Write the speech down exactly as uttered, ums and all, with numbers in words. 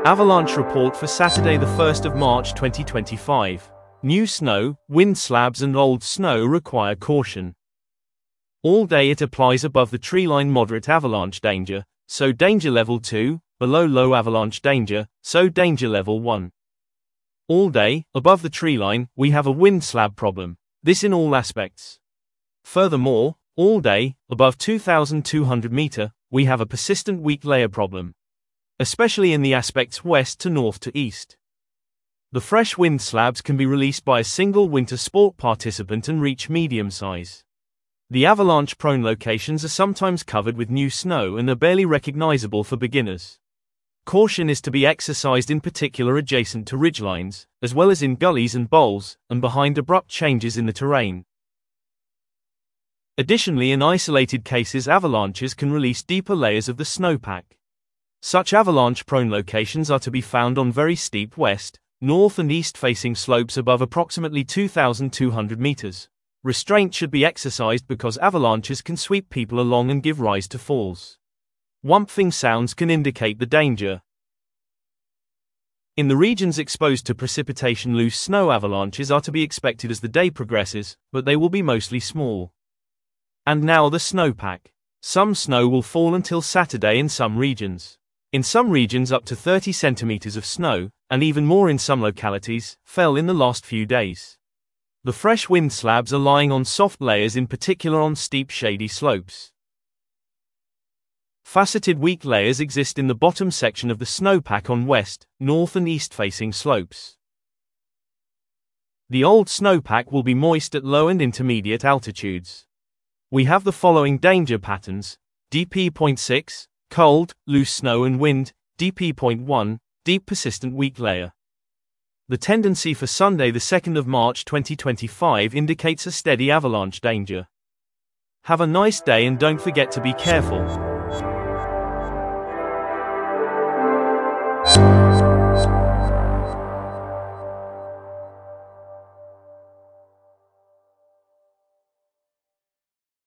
Avalanche report for Saturday the first of March twenty twenty-five. New snow, wind slabs and old snow require caution. All day it applies above the treeline moderate avalanche danger, so danger level two, below low avalanche danger, so danger level one. All day, above the treeline, we have a wind slab problem, this in all aspects. Furthermore, all day, above two thousand two hundred meter, we have a persistent weak layer problem, especially in the aspects west to north to east. The fresh wind slabs can be released by a single winter sport participant and reach medium size. The avalanche-prone locations are sometimes covered with new snow and are barely recognizable for beginners. Caution is to be exercised in particular adjacent to ridgelines, as well as in gullies and bowls, and behind abrupt changes in the terrain. Additionally, in isolated cases, avalanches can release deeper layers of the snowpack. Such avalanche-prone locations are to be found on very steep west, north and east-facing slopes above approximately two thousand two hundred meters. Restraint should be exercised because avalanches can sweep people along and give rise to falls. Whumping sounds can indicate the danger. In the regions exposed to precipitation, loose snow avalanches are to be expected as the day progresses, but they will be mostly small. And now the snowpack. Some snow will fall until Saturday in some regions. In some regions up to thirty centimeters of snow, and even more in some localities, fell in the last few days. The fresh wind slabs are lying on soft layers, in particular on steep shady slopes. Faceted weak layers exist in the bottom section of the snowpack on west, north and east facing slopes. The old snowpack will be moist at low and intermediate altitudes. We have the following danger patterns: D P zero point six, cold, loose snow and wind; D P zero point one, deep persistent weak layer. The tendency for Sunday the second of March twenty twenty-five indicates a steady avalanche danger. Have a nice day and don't forget to be careful.